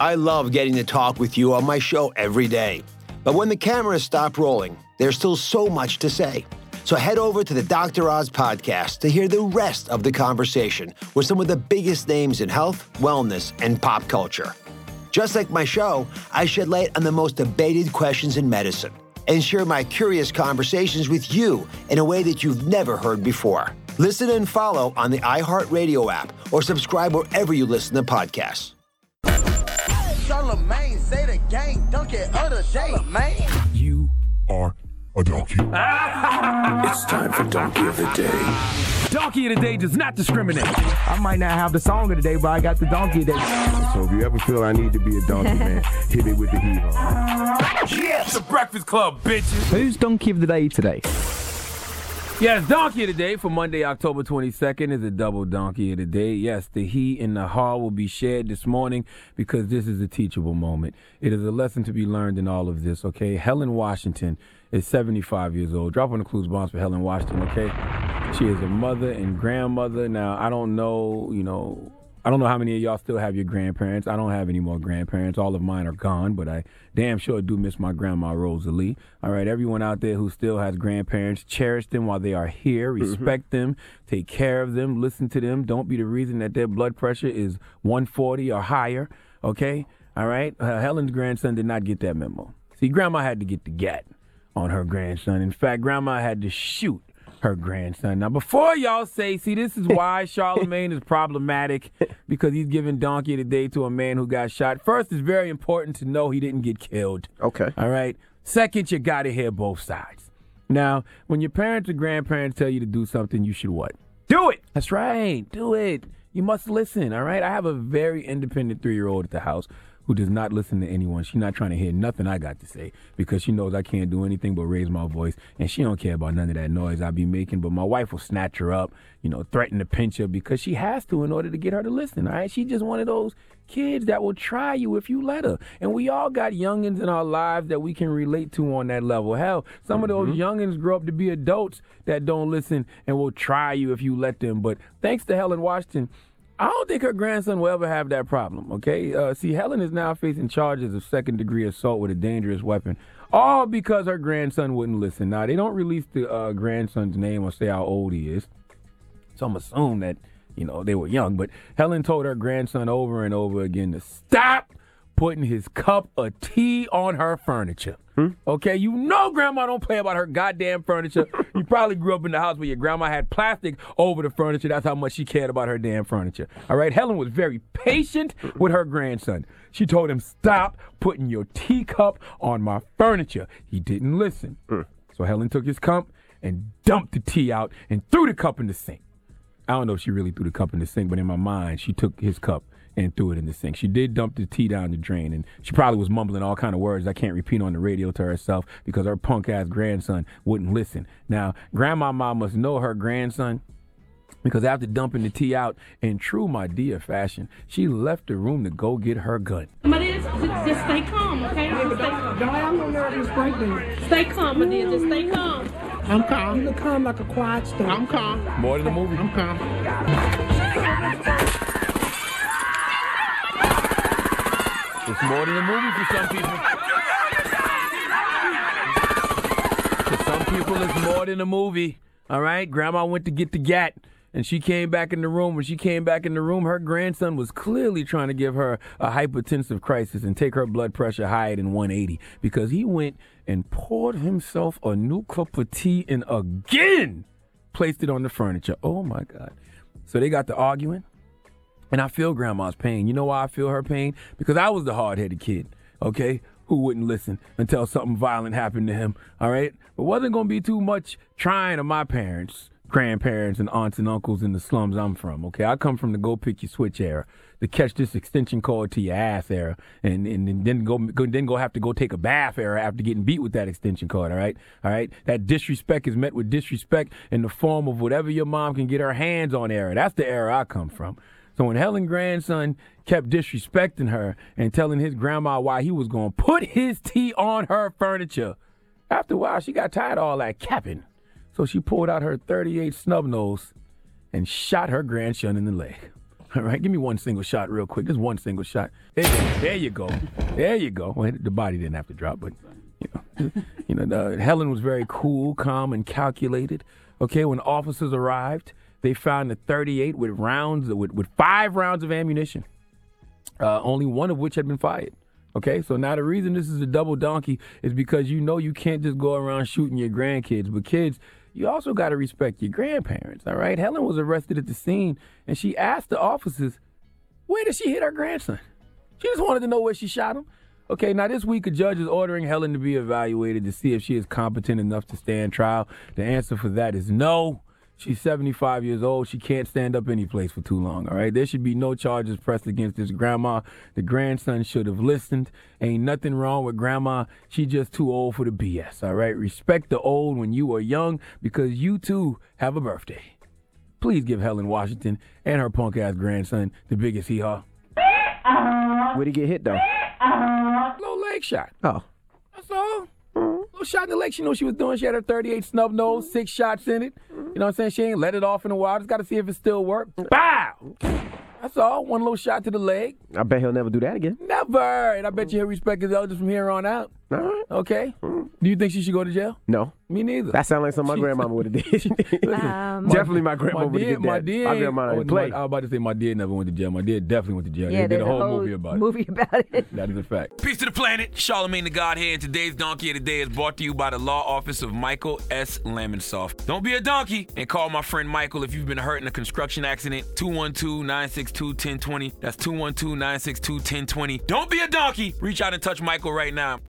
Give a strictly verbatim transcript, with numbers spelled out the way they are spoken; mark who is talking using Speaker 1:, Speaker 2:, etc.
Speaker 1: I love getting to talk with you on my show every day. But when the cameras stop rolling, there's still so much to say. So head over to the Doctor Oz podcast to hear the rest of the conversation with some of the biggest names in health, wellness, and pop culture. Just like my show, I shed light on the most debated questions in medicine and share my curious conversations with you in a way that you've never heard before. Listen and follow on the iHeartRadio app or subscribe wherever you listen to podcasts.
Speaker 2: Charlamagne, say the gang, donkey of the day, man.
Speaker 3: You are a donkey.
Speaker 4: It's time for Donkey of the Day.
Speaker 5: Donkey of the Day does not discriminate. I might not have the song of the day, but I got the Donkey of the Day.
Speaker 3: So if you ever feel I need to be a donkey, man, hit me with the heat on.
Speaker 5: Yeah, it's the Breakfast Club, bitches. Who's Donkey of the Day today? Yes, Donkey of the Day for Monday, October twenty-second is a double Donkey of the Day. Yes, the he and the ha will be shared this morning because this is a teachable moment. It is a lesson to be learned in all of this, okay? Helen Washington is seventy-five years old. Drop on the clues bombs for Helen Washington, okay? She is a mother and grandmother. Now, I don't know, you know, I don't know how many of y'all still have your grandparents. I don't have any more grandparents. All of mine are gone, but I damn sure do miss my grandma, Rosalie. All right, everyone out there who still has grandparents, cherish them while they are here. Respect mm-hmm. them. Take care of them. Listen to them. Don't be the reason that their blood pressure is one forty or higher, okay? All right? Uh, Helen's grandson did not get that memo. See, Grandma had to get the gat on her grandson. In fact, Grandma had to shoot her grandson. Now, before y'all say, see, this is why Charlamagne is problematic, because he's giving Donkey of the Day to a man who got shot. First, it's very important to know he didn't get killed.
Speaker 3: Okay.
Speaker 5: All right? Second, you got to hear both sides. Now, when your parents or grandparents tell you to do something, you should what? Do it. That's right. Do it. You must listen, all right? I have a very independent three-year-old at the house who does not listen to anyone. She's not trying to hear nothing I got to say because she knows I can't do anything but raise my voice, and she don't care about none of that noise I be making. But my wife will snatch her up, you know, threaten to pinch her because she has to in order to get her to listen, all right? She's just one of those kids that will try you if you let her. And we all got youngins in our lives that we can relate to on that level. Hell, some mm-hmm. of those youngins grow up to be adults that don't listen and will try you if you let them. But thanks to Helen Washington, I don't think her grandson will ever have that problem, okay? Uh, see, Helen is now facing charges of second-degree assault with a dangerous weapon, all because her grandson wouldn't listen. Now, they don't release the uh, grandson's name or say how old he is, so I'm assuming that, you know, they were young. But Helen told her grandson over and over again to stop putting his cup of tea on her furniture. Hmm? Okay, you know Grandma don't play about her goddamn furniture. You probably grew up in the house where your grandma had plastic over the furniture. That's how much she cared about her damn furniture. All right, Helen was very patient with her grandson. She told him, stop putting your teacup on my furniture. He didn't listen. Hmm. So Helen took his cup and dumped the tea out and threw the cup in the sink. I don't know if she really threw the cup in the sink, but in my mind, she took his cup and threw it in the sink. She did dump the tea down the drain, and she probably was mumbling all kind of words I can't repeat on the radio to herself because her punk-ass grandson wouldn't listen. Now, Grandma Ma must know her grandson because after dumping the tea out, in true Madea fashion, she left the room to go get her gun.
Speaker 6: Madea, just, just stay calm, okay? Just stay calm.
Speaker 7: Don't have no nervous breakdown.
Speaker 6: Stay calm, Madea. Just stay calm.
Speaker 7: I'm calm. You look calm like a quiet storm.
Speaker 3: I'm calm.
Speaker 5: More than the movie.
Speaker 7: I'm calm.
Speaker 5: It's more than a movie for some people. For some people, it's more than a movie. All right? Grandma went to get the gat, and she came back in the room. When she came back in the room, her grandson was clearly trying to give her a hypertensive crisis and take her blood pressure higher than one eighty because he went and poured himself a new cup of tea and again placed it on the furniture. Oh, my God. So they got to arguing. And I feel Grandma's pain. You know why I feel her pain? Because I was the hard-headed kid, okay, who wouldn't listen until something violent happened to him, all right? But wasn't going to be too much trying of my parents, grandparents, and aunts and uncles in the slums I'm from, okay? I come from the go-pick-your-switch era, the catch this extension cord to your ass era, and, and, and then go, go then go have to go take a bath era after getting beat with that extension cord, all right? All right? That disrespect is met with disrespect in the form of whatever your mom can get her hands on era. That's the era I come from. So when Helen's grandson kept disrespecting her and telling his grandma why he was going to put his tea on her furniture, after a while she got tired of all that capping. So she pulled out her thirty-eight snub nose and shot her grandson in the leg. All right, give me one single shot real quick. Just one single shot. There, there you go. There you go. Well, the body didn't have to drop, but, you know, you know, the, Helen was very cool, calm, and calculated. Okay, when officers arrived, they found a thirty-eight with rounds, with, with five rounds of ammunition, uh, only one of which had been fired. Okay, so now the reason this is a double donkey is because you know you can't just go around shooting your grandkids, but kids, you also got to respect your grandparents, all right? Helen was arrested at the scene, and she asked the officers, where did she hit her grandson? She just wanted to know where she shot him. Okay, now this week a judge is ordering Helen to be evaluated to see if she is competent enough to stand trial. The answer for that is no. She's seventy-five years old. She can't stand up any place for too long, all right? There should be no charges pressed against this grandma. The grandson should have listened. Ain't nothing wrong with grandma. She just too old for the B S, all right? Respect the old when you are young because you, too, have a birthday. Please give Helen Washington and her punk-ass grandson the biggest hee-haw.
Speaker 8: Where'd he get hit, though?
Speaker 5: Low leg shot.
Speaker 8: Oh.
Speaker 5: That's all. Little shot in the leg. She knew what she was doing. She had her thirty-eight snub nose, six shots in it. You know what I'm saying? She ain't let it off in a while. Just got to see if it still worked. Bow! That's all. One little shot to the leg.
Speaker 8: I bet he'll never do that again.
Speaker 5: Never. And I bet you he'll respect his elders from here on out.
Speaker 8: All right.
Speaker 5: Okay. Do you think she should go to jail?
Speaker 8: No.
Speaker 5: Me neither.
Speaker 8: That sounds like something my grandmama would have did.
Speaker 9: Um,
Speaker 8: Definitely my grandma would have did that.
Speaker 5: My dear,
Speaker 8: my grandma
Speaker 5: oh,
Speaker 8: didn't play.
Speaker 5: my, I was about to say my dear never went to jail. My dear definitely went to jail.
Speaker 9: yeah,
Speaker 5: they did
Speaker 9: there's
Speaker 5: a whole, movie about
Speaker 9: movie
Speaker 5: it.
Speaker 9: about it.
Speaker 5: That is a fact.
Speaker 10: Peace to the planet. Charlamagne the God here, and today's Donkey of the Day is brought to you by the law office of Michael S. Lamonsoff. Don't be a donkey and call my friend Michael if you've been hurt in a construction accident. two one two, nine six two, one zero two zero. That's two one two, nine six two, one zero two zero. Don't be a donkey. Reach out and touch Michael right now.